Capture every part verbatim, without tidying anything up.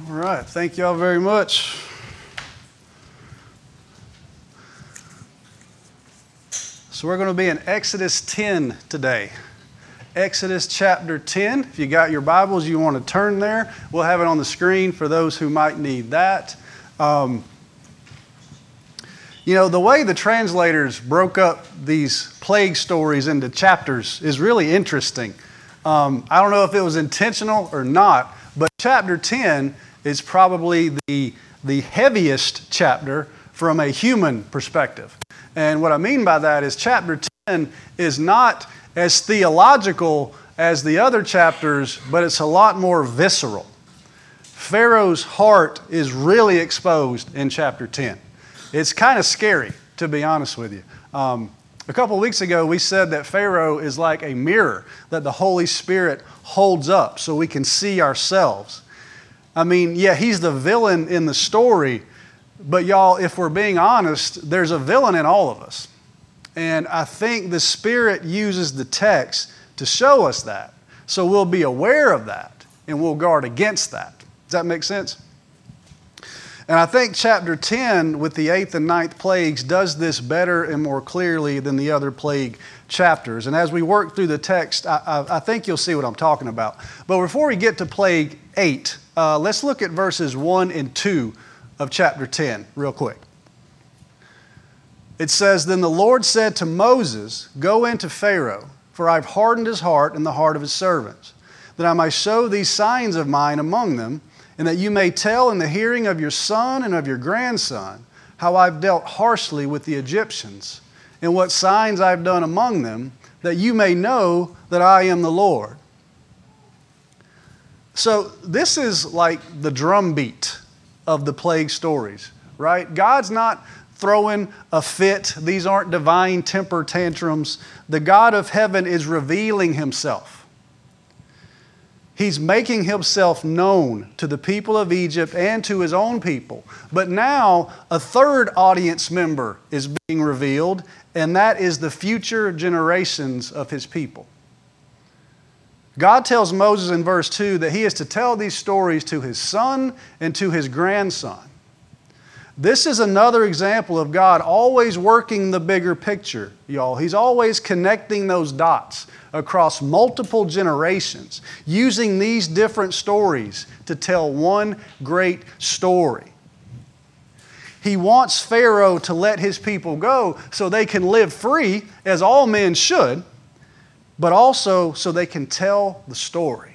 All right, thank y'all very much. So we're going to be in Exodus ten today. Exodus chapter ten. If you got your Bibles, you want to turn there. We'll have it on the screen for those who might need that. Um, you know, the way the translators broke up these plague stories into chapters is really interesting. Um, I don't know if it was intentional or not, but chapter ten is probably the, the heaviest chapter from a human perspective. And what I mean by that is chapter ten is not as theological as the other chapters, but it's a lot more visceral. Pharaoh's heart is really exposed in chapter ten. It's kind of scary, to be honest with you. Um, a couple of weeks ago, we said that Pharaoh is like a mirror that the Holy Spirit holds up so we can see ourselves. I mean, yeah, he's the villain in the story, but y'all, if we're being honest, there's a villain in all of us. And I think the Spirit uses the text to show us that. So we'll be aware of that and we'll guard against that. Does that make sense? And I think chapter ten with the eighth and ninth plagues does this better and more clearly than the other plague chapters. And as we work through the text, I, I, I think you'll see what I'm talking about. But before we get to plague eight, uh, let's look at verses one and two of chapter ten real quick. It says, "Then the Lord said to Moses, 'Go into Pharaoh, for I've hardened his heart and the heart of his servants, that I may show these signs of mine among them, and that you may tell in the hearing of your son and of your grandson how I've dealt harshly with the Egyptians, and what signs I've done among them, that you may know that I am the Lord.'" So this is like the drumbeat of the plague stories, right? God's not throwing a fit. These aren't divine temper tantrums. The God of heaven is revealing himself. He's making himself known to the people of Egypt and to his own people. But now a third audience member is being revealed, and that is the future generations of his people. God tells Moses in verse two that he is to tell these stories to his son and to his grandson. This is another example of God always working the bigger picture, y'all. He's always connecting those dots across multiple generations, using these different stories to tell one great story. He wants Pharaoh to let his people go so they can live free, as all men should, but also so they can tell the story.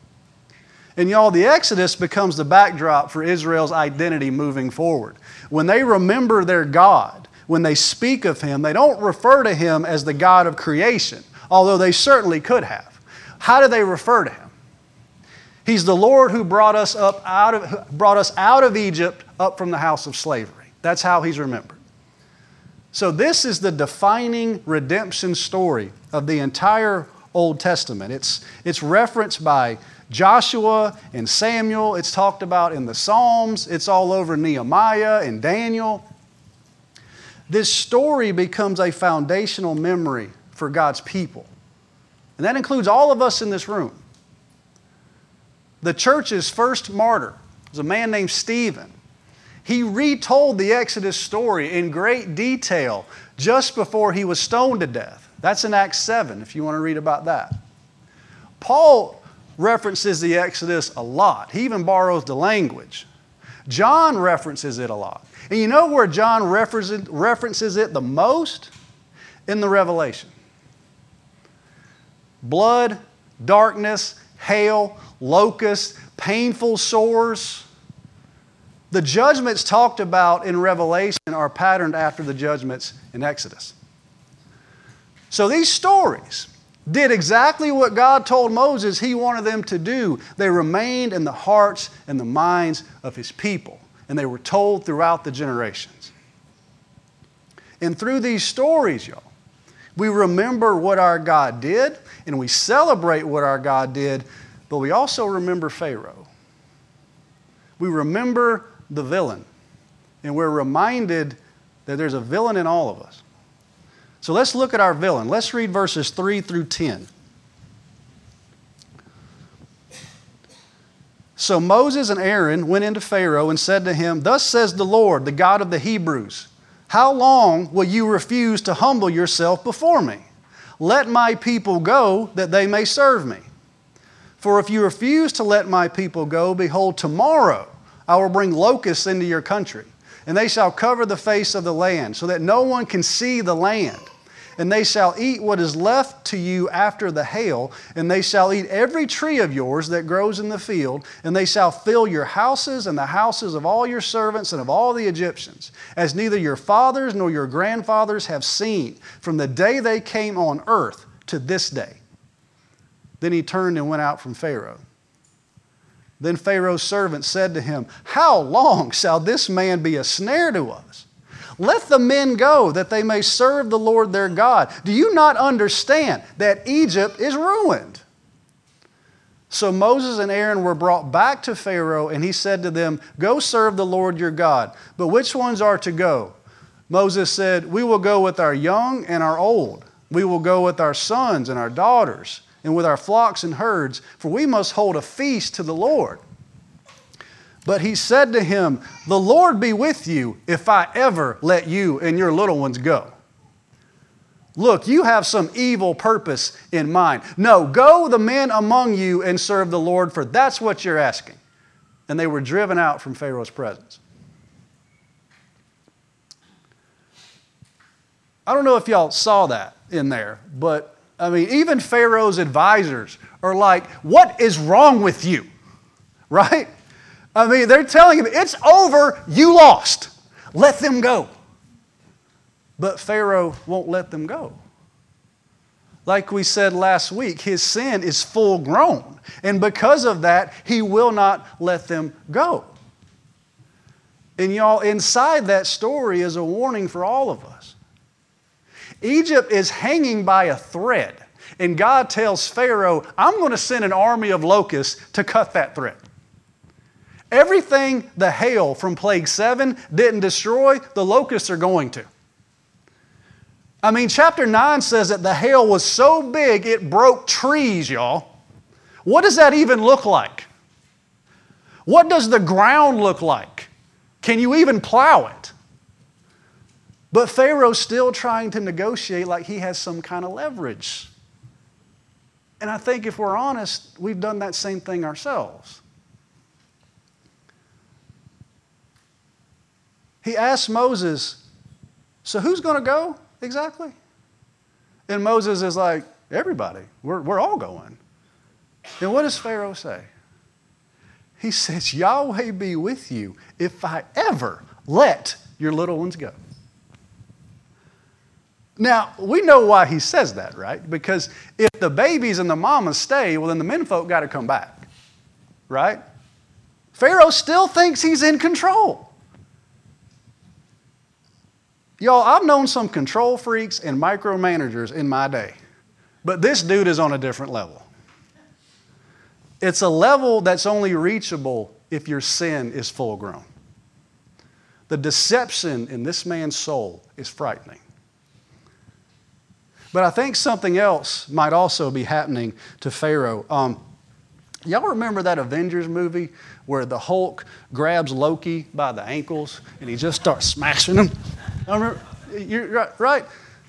And y'all, the Exodus becomes the backdrop for Israel's identity moving forward. When they remember their God, when they speak of Him, they don't refer to Him as the God of creation, although they certainly could have. How do they refer to Him? He's the Lord who brought us up out of, brought us out of Egypt, up from the house of slavery. That's how He's remembered. So this is the defining redemption story of the entire Old Testament. It's, it's referenced by Joshua and Samuel. It's talked about in the Psalms. It's all over Nehemiah and Daniel. This story becomes a foundational memory for God's people. And that includes all of us in this room. The church's first martyr was a man named Stephen. He retold the Exodus story in great detail just before he was stoned to death. That's in Acts seven, if you want to read about that. Paul references the Exodus a lot. He even borrows the language. John references it a lot. And you know where John references it the most? In the Revelation. Blood, darkness, hail, locusts, painful sores. The judgments talked about in Revelation are patterned after the judgments in Exodus. So these stories did exactly what God told Moses He wanted them to do. They remained in the hearts and the minds of His people, and they were told throughout the generations. And through these stories, y'all, we remember what our God did, and we celebrate what our God did, but we also remember Pharaoh. We remember the villain, and we're reminded that there's a villain in all of us. So let's look at our villain. Let's read verses three through ten. So Moses and Aaron went into Pharaoh and said to him, "Thus says the Lord, the God of the Hebrews, how long will you refuse to humble yourself before me? Let my people go that they may serve me. For if you refuse to let my people go, behold, tomorrow I will bring locusts into your country, and they shall cover the face of the land, so that no one can see the land. And they shall eat what is left to you after the hail, and they shall eat every tree of yours that grows in the field, and they shall fill your houses and the houses of all your servants and of all the Egyptians, as neither your fathers nor your grandfathers have seen, from the day they came on earth to this day." Then he turned and went out from Pharaoh. Then Pharaoh's servants said to him, "How long shall this man be a snare to us? Let the men go, that they may serve the Lord their God. Do you not understand that Egypt is ruined?" So Moses and Aaron were brought back to Pharaoh, and he said to them, "Go serve the Lord your God. But which ones are to go?" Moses said, "We will go with our young and our old. We will go with our sons and our daughters, and with our flocks and herds, for we must hold a feast to the Lord." But he said to him, "The Lord be with you if I ever let you and your little ones go. Look, you have some evil purpose in mind. No, go the men among you and serve the Lord, for that's what you're asking." And they were driven out from Pharaoh's presence. I don't know if y'all saw that in there, but I mean, even Pharaoh's advisors are like, "What is wrong with you?" Right? I mean, they're telling him, "It's over, you lost. Let them go." But Pharaoh won't let them go. Like we said last week, his sin is full grown. And because of that, he will not let them go. And y'all, inside that story is a warning for all of us. Egypt is hanging by a thread. And God tells Pharaoh, "I'm going to send an army of locusts to cut that thread." Everything the hail from plague seven didn't destroy, the locusts are going to. I mean, chapter nine says that the hail was so big it broke trees, y'all. What does that even look like? What does the ground look like? Can you even plow it? But Pharaoh's still trying to negotiate like he has some kind of leverage. And I think if we're honest, we've done that same thing ourselves. He asked Moses, "So who's going to go exactly?" And Moses is like, "Everybody. We're, we're all going." And what does Pharaoh say? He says, "Yahweh be with you if I ever let your little ones go." Now, we know why he says that, right? Because if the babies and the mamas stay, well, then the menfolk got to come back, right? Pharaoh still thinks he's in control. Y'all, I've known some control freaks and micromanagers in my day, but this dude is on a different level. It's a level that's only reachable if your sin is full grown. The deception in this man's soul is frightening. But I think something else might also be happening to Pharaoh. Um, y'all remember that Avengers movie where the Hulk grabs Loki by the ankles and he just starts smashing him? I remember, you're right, right?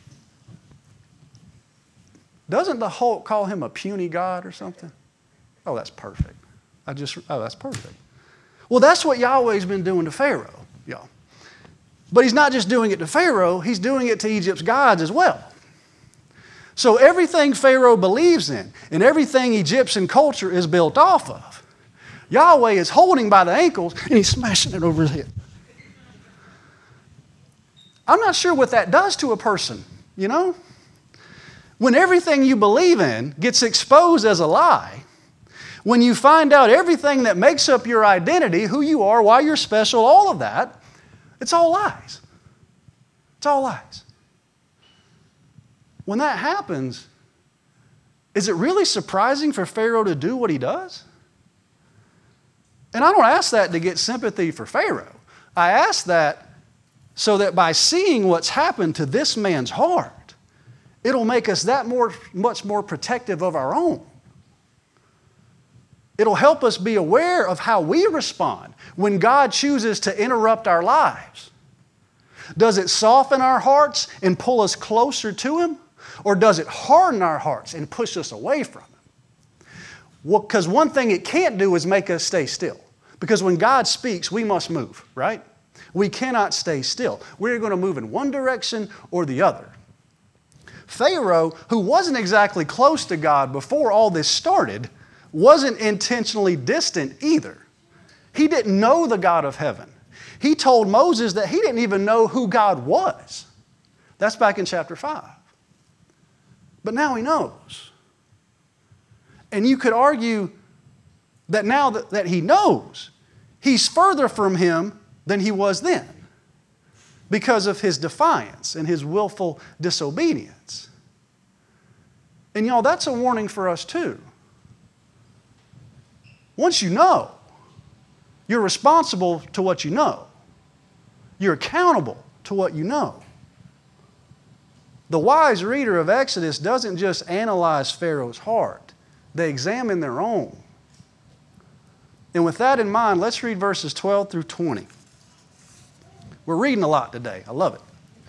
Doesn't the Hulk call him a puny god or something? Oh, that's perfect. I just, oh, that's perfect. Well, that's what Yahweh's been doing to Pharaoh, y'all. But he's not just doing it to Pharaoh, he's doing it to Egypt's gods as well. So everything Pharaoh believes in and everything Egyptian culture is built off of, Yahweh is holding by the ankles and he's smashing it over his head. I'm not sure what that does to a person, you know? When everything you believe in gets exposed as a lie, when you find out everything that makes up your identity, who you are, why you're special, all of that, it's all lies. It's all lies. When that happens, is it really surprising for Pharaoh to do what he does? And I don't ask that to get sympathy for Pharaoh. I ask that so that by seeing what's happened to this man's heart, it'll make us that more, much more protective of our own. It'll help us be aware of how we respond when God chooses to interrupt our lives. Does it soften our hearts and pull us closer to Him? Or does it harden our hearts and push us away from Him? Because well, one thing it can't do is make us stay still. Because when God speaks, we must move, right? We cannot stay still. We're going to move in one direction or the other. Pharaoh, who wasn't exactly close to God before all this started, wasn't intentionally distant either. He didn't know the God of heaven. He told Moses that he didn't even know who God was. That's back in chapter five. But now he knows. And you could argue that now that, that he knows, he's further from him than he was then because of his defiance and his willful disobedience. And y'all, that's a warning for us too. Once you know, you're responsible to what you know. You're accountable to what you know. The wise reader of Exodus doesn't just analyze Pharaoh's heart. They examine their own. And with that in mind, let's read verses twelve through twenty. We're reading a lot today. I love it.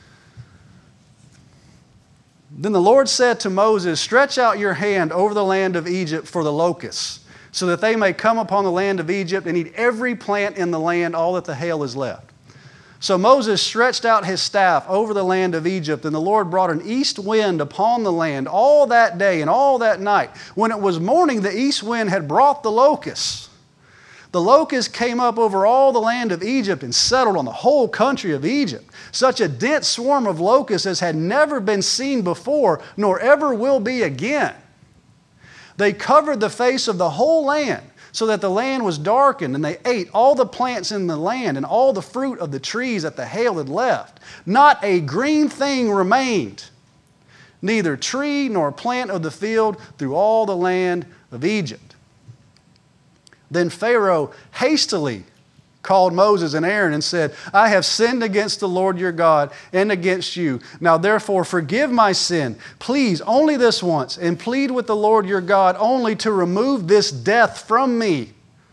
Then the Lord said to Moses, "Stretch out your hand over the land of Egypt for the locusts, so that they may come upon the land of Egypt and eat every plant in the land, all that the hail is left." So Moses stretched out his staff over the land of Egypt, and the Lord brought an east wind upon the land all that day and all that night. When it was morning, the east wind had brought the locusts. The locusts came up over all the land of Egypt and settled on the whole country of Egypt. Such a dense swarm of locusts as had never been seen before, nor ever will be again. They covered the face of the whole land, so that the land was darkened, and they ate all the plants in the land and all the fruit of the trees that the hail had left. Not a green thing remained, neither tree nor plant of the field through all the land of Egypt. Then Pharaoh hastily called Moses and Aaron and said, "I have sinned against the Lord your God and against you. Now therefore forgive my sin, please, only this once, and plead with the Lord your God only to remove this death from me."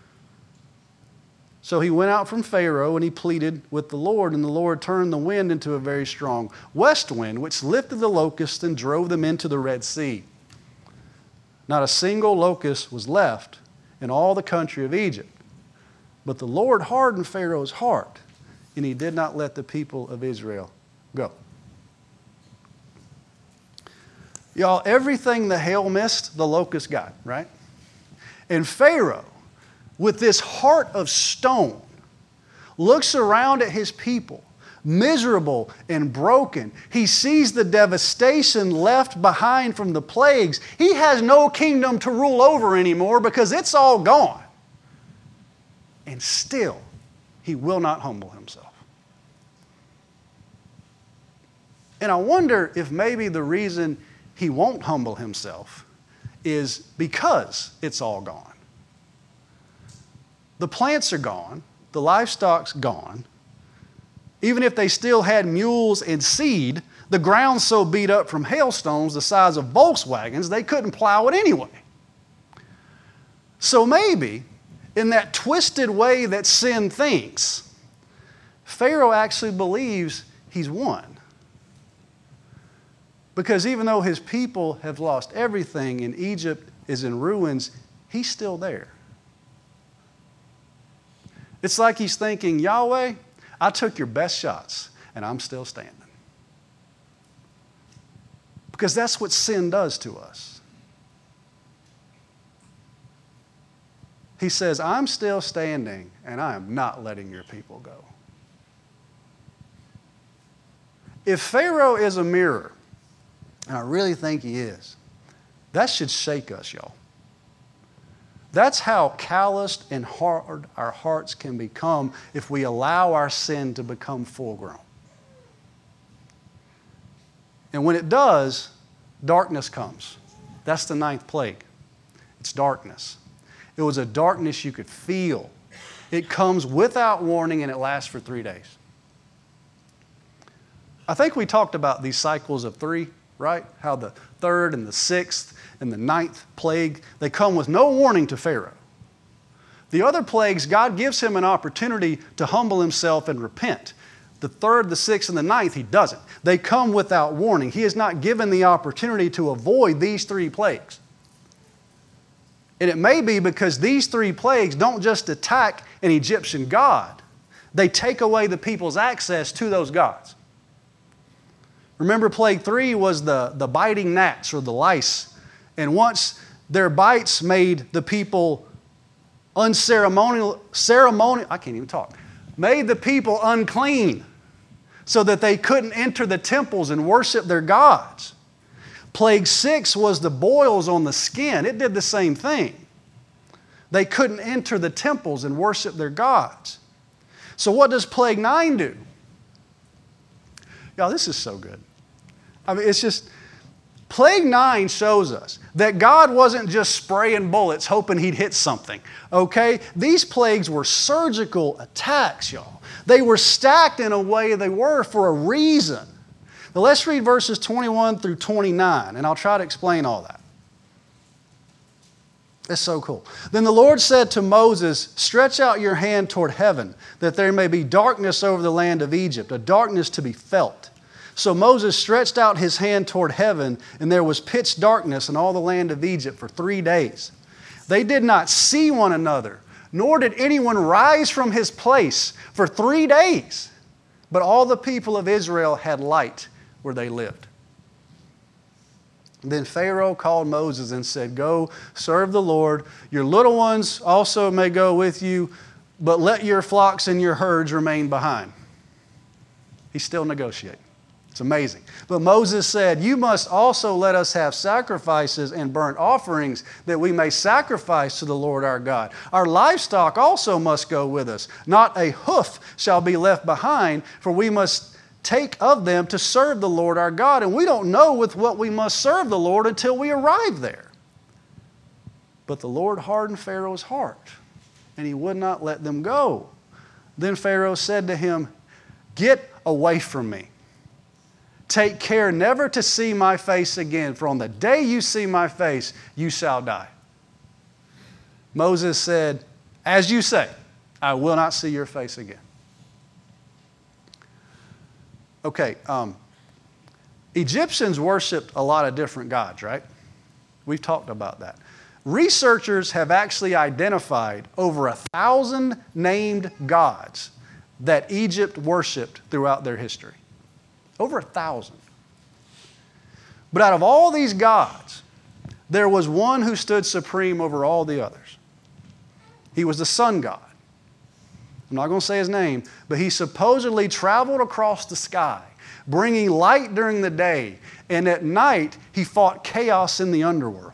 So he went out from Pharaoh and he pleaded with the Lord, and the Lord turned the wind into a very strong west wind, which lifted the locusts and drove them into the Red Sea. Not a single locust was left in all the country of Egypt. But the Lord hardened Pharaoh's heart, and he did not let the people of Israel go. Y'all, everything the hail missed, the locust got, right? And Pharaoh, with this heart of stone, looks around at his people, miserable and broken. He sees the devastation left behind from the plagues. He has no kingdom to rule over anymore because it's all gone. And still, he will not humble himself. And I wonder if maybe the reason he won't humble himself is because it's all gone. The plants are gone. The livestock's gone. Even if they still had mules and seed, the ground's so beat up from hailstones the size of Volkswagens, they couldn't plow it anyway. So maybe, in that twisted way that sin thinks, Pharaoh actually believes he's won. Because even though his people have lost everything and Egypt is in ruins, he's still there. It's like he's thinking, "Yahweh, I took your best shots and I'm still standing." Because that's what sin does to us. He says, "I'm still standing and I am not letting your people go." If Pharaoh is a mirror, and I really think he is, that should shake us, y'all. That's how calloused and hard our hearts can become if we allow our sin to become full grown. And when it does, darkness comes. That's the ninth plague. It's darkness. It was a darkness you could feel. It comes without warning and it lasts for three days. I think we talked about these cycles of three, right? How the third and the sixth and the ninth plague, they come with no warning to Pharaoh. The other plagues, God gives him an opportunity to humble himself and repent. The third, the sixth, and the ninth, he doesn't. They come without warning. He is not given the opportunity to avoid these three plagues. And it may be because these three plagues don't just attack an Egyptian god. They take away the people's access to those gods. Remember, plague three was the, the biting gnats or the lice. And once their bites made the people unceremonial, ceremonial, I can't even talk, made the people unclean so that they couldn't enter the temples and worship their gods. Plague six was the boils on the skin. It did the same thing. They couldn't enter the temples and worship their gods. So what does plague nine do? Y'all, this is so good. I mean, it's just, plague nine shows us that God wasn't just spraying bullets hoping he'd hit something, okay? These plagues were surgical attacks, y'all. They were stacked in a way they were for a reason. Now let's read verses twenty-one through twenty-nine, and I'll try to explain all that. It's so cool. Then the Lord said to Moses, "Stretch out your hand toward heaven, that there may be darkness over the land of Egypt, a darkness to be felt." So Moses stretched out his hand toward heaven, and there was pitch darkness in all the land of Egypt for three days. They did not see one another, nor did anyone rise from his place for three days. But all the people of Israel had light where they lived. Then Pharaoh called Moses and said, "Go, serve the Lord. Your little ones also may go with you, but let your flocks and your herds remain behind." He's still negotiating. It's amazing. But Moses said, "You must also let us have sacrifices and burnt offerings that we may sacrifice to the Lord our God. Our livestock also must go with us. Not a hoof shall be left behind, for we must take of them to serve the Lord our God. And we don't know with what we must serve the Lord until we arrive there." But the Lord hardened Pharaoh's heart, and he would not let them go. Then Pharaoh said to him, "Get away from me. Take care never to see my face again, for on the day you see my face, you shall die." Moses said, "As you say, I will not see your face again." Okay, um, Egyptians worshipped a lot of different gods, right? We've talked about that. Researchers have actually identified over a thousand named gods that Egypt worshipped throughout their history. Over a thousand. But out of all these gods, there was one who stood supreme over all the others. He was the sun god. I'm not going to say his name, but he supposedly traveled across the sky, bringing light during the day, and at night he fought chaos in the underworld.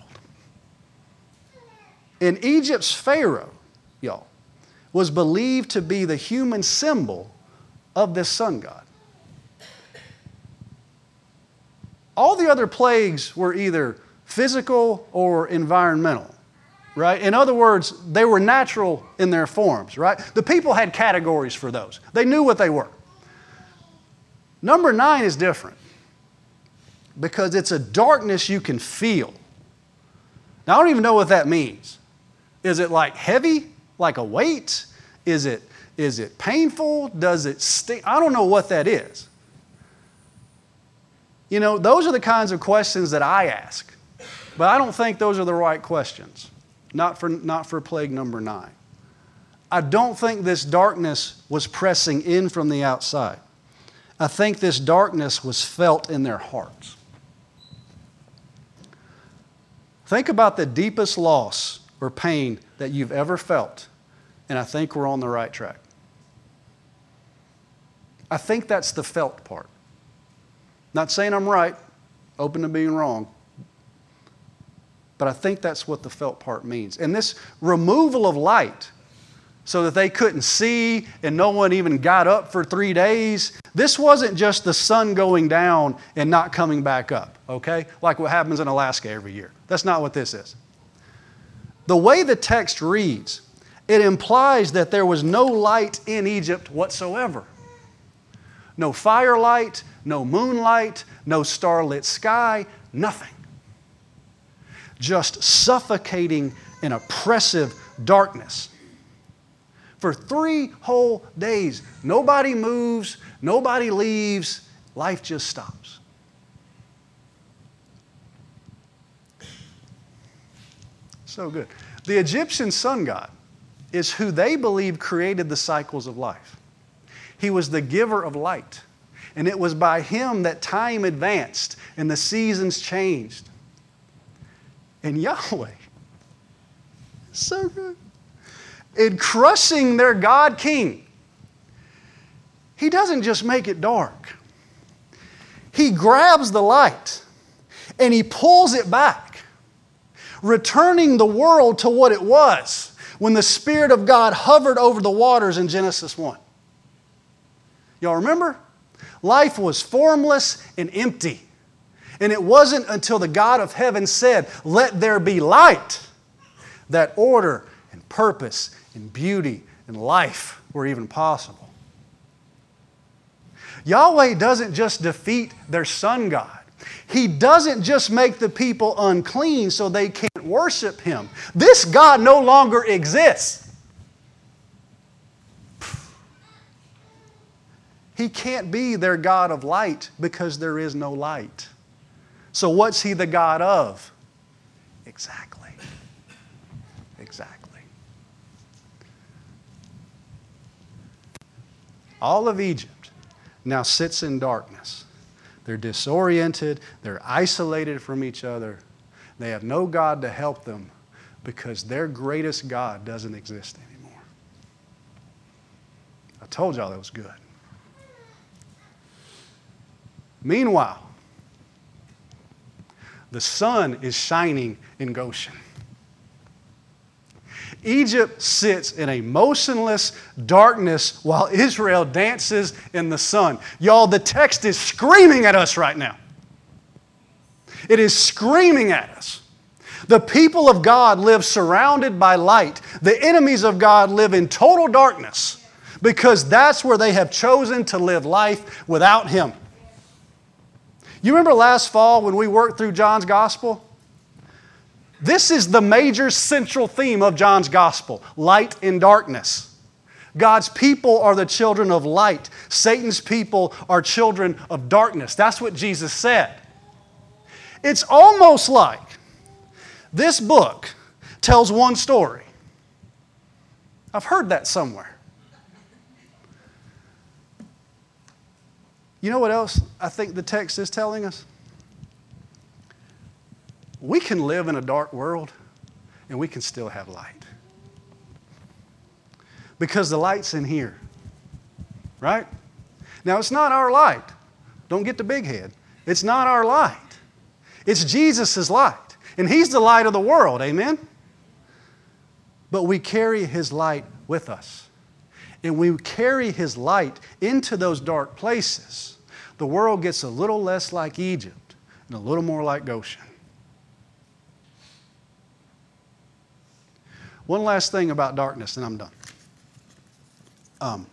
And Egypt's Pharaoh, y'all, was believed to be the human symbol of this sun god. All the other plagues were either physical or environmental. Right? In other words, they were natural in their forms, right? The people had categories for those. They knew what they were. Number nine is different because it's a darkness you can feel. Now, I don't even know what that means. Is it like heavy, like a weight? Is it, is it painful? Does it sting? I don't know what that is. You know, those are the kinds of questions that I ask, but I don't think those are the right questions. Not for, not for plague number nine. I don't think this darkness was pressing in from the outside. I think this darkness was felt in their hearts. Think about the deepest loss or pain that you've ever felt, and I think we're on the right track. I think that's the felt part. Not saying I'm right, open to being wrong. But I think that's what the felt part means. And this removal of light so that they couldn't see and no one even got up for three days, this wasn't just the sun going down and not coming back up, okay? Like what happens in Alaska every year. That's not what this is. The way the text reads, it implies that there was no light in Egypt whatsoever. No firelight, no moonlight, no starlit sky, nothing. Just suffocating and oppressive darkness. For three whole days. Nobody moves, nobody leaves, life just stops. So good. The Egyptian sun god is who they believe created the cycles of life. He was the giver of light. And it was by him that time advanced and the seasons changed. And Yahweh, so good, in crushing their God King, He doesn't just make it dark. He grabs the light and He pulls it back, returning the world to what it was when the Spirit of God hovered over the waters in Genesis one. Y'all remember? Life was formless and empty. And it wasn't until the God of heaven said, "Let there be light," that order and purpose and beauty and life were even possible. Yahweh doesn't just defeat their sun god. He doesn't just make the people unclean so they can't worship Him. This God no longer exists. He can't be their God of light because there is no light. So what's He the God of? Exactly. Exactly. All of Egypt now sits in darkness. They're disoriented. They're isolated from each other. They have no God to help them because their greatest God doesn't exist anymore. I told y'all that was good. Meanwhile, the sun is shining in Goshen. Egypt sits in a motionless darkness while Israel dances in the sun. Y'all, the text is screaming at us right now. It is screaming at us. The people of God live surrounded by light. The enemies of God live in total darkness because that's where they have chosen to live life without Him. You remember last fall when we worked through John's Gospel? This is the major central theme of John's Gospel, light and darkness. God's people are the children of light. Satan's people are children of darkness. That's what Jesus said. It's almost like this book tells one story. I've heard that somewhere. You know what else I think the text is telling us? We can live in a dark world and we can still have light. Because the light's in here. Right? Now, it's not our light. Don't get the big head. It's not our light. It's Jesus' light. And He's the light of the world. Amen? But we carry His light with us. And we carry His light into those dark places. The world gets a little less like Egypt and a little more like Goshen. One last thing about darkness, and I'm done. Um,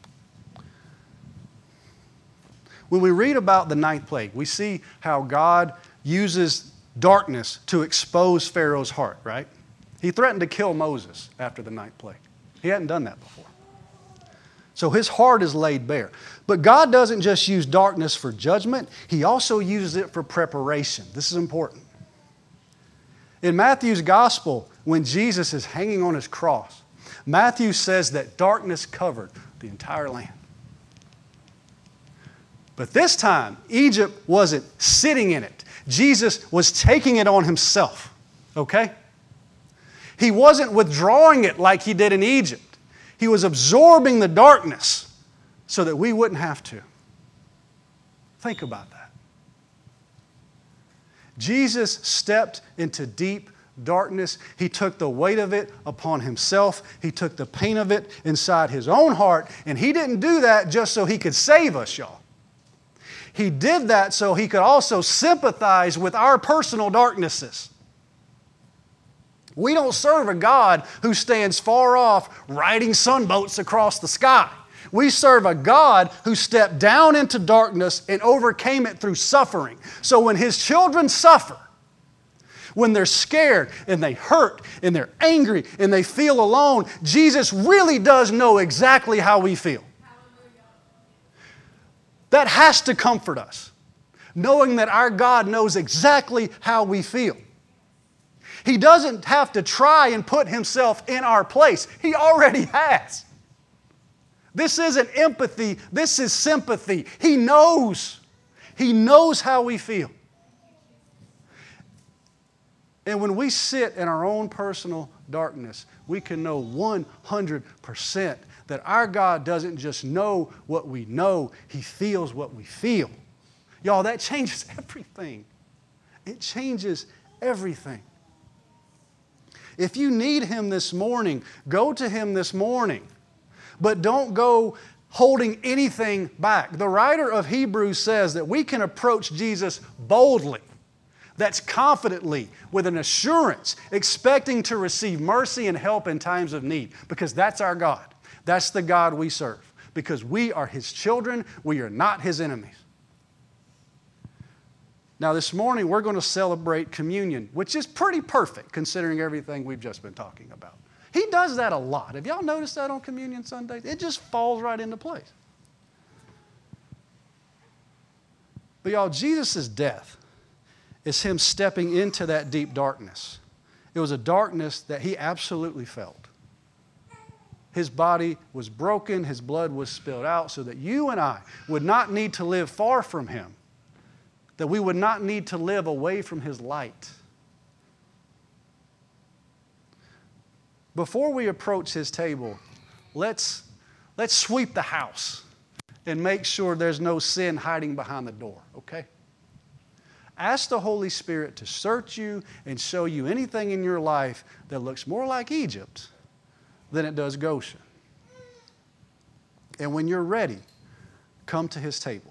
when we read about the ninth plague, we see how God uses darkness to expose Pharaoh's heart, right? He threatened to kill Moses after the ninth plague. He hadn't done that before. So his heart is laid bare. But God doesn't just use darkness for judgment. He also uses it for preparation. This is important. In Matthew's gospel, when Jesus is hanging on His cross, Matthew says that darkness covered the entire land. But this time, Egypt wasn't sitting in it. Jesus was taking it on Himself. Okay? He wasn't withdrawing it like He did in Egypt. He was absorbing the darkness so that we wouldn't have to. Think about that. Jesus stepped into deep darkness. He took the weight of it upon Himself. He took the pain of it inside His own heart. And He didn't do that just so He could save us, y'all. He did that so He could also sympathize with our personal darknesses. We don't serve a God who stands far off riding sunboats across the sky. We serve a God who stepped down into darkness and overcame it through suffering. So when His children suffer, when they're scared and they hurt and they're angry and they feel alone, Jesus really does know exactly how we feel. That has to comfort us, knowing that our God knows exactly how we feel. He doesn't have to try and put Himself in our place. He already has. This isn't empathy. This is sympathy. He knows. He knows how we feel. And when we sit in our own personal darkness, we can know one hundred percent that our God doesn't just know what we know, He feels what we feel. Y'all, that changes everything. It changes everything. If you need Him this morning, go to Him this morning. But don't go holding anything back. The writer of Hebrews says that we can approach Jesus boldly. That's confidently, with an assurance, expecting to receive mercy and help in times of need. Because that's our God. That's the God we serve. Because we are His children. We are not His enemies. Now this morning we're going to celebrate communion, which is pretty perfect considering everything we've just been talking about. He does that a lot. Have y'all noticed that on Communion Sundays? It just falls right into place. But y'all, Jesus' death is Him stepping into that deep darkness. It was a darkness that He absolutely felt. His body was broken, His blood was spilled out so that you and I would not need to live far from Him, that we would not need to live away from His light. Before we approach His table, let's, let's sweep the house and make sure there's no sin hiding behind the door, okay? Ask the Holy Spirit to search you and show you anything in your life that looks more like Egypt than it does Goshen. And when you're ready, come to His table.